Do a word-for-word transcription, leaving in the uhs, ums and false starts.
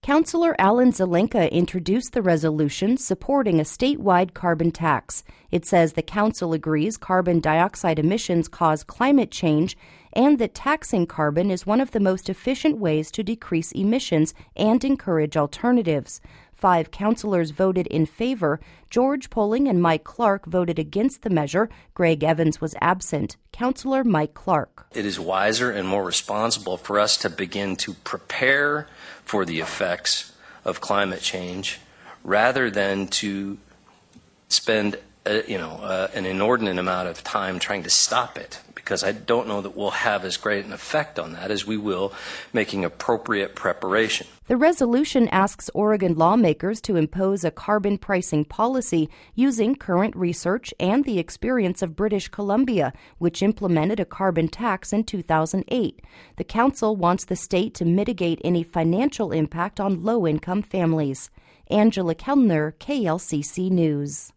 Councillor Alan Zelenka introduced the resolution supporting a statewide carbon tax. It says the council agrees carbon dioxide emissions cause climate change and that taxing carbon is one of the most efficient ways to decrease emissions and encourage alternatives. Five councillors voted in favor. George Poling and Mike Clark voted against the measure. Greg Evans was absent. Councillor Mike Clark. It is wiser and more responsible for us to begin to prepare for the effects of climate change rather than to spend uh, you know, uh, an inordinate amount of time trying to stop it, because I don't know that we'll have as great an effect on that as we will making appropriate preparation. The resolution asks Oregon lawmakers to impose a carbon pricing policy using current research and the experience of British Columbia, which implemented a carbon tax in two thousand eight. The council wants the state to mitigate any financial impact on low-income families. Angela Kellner, K L C C News.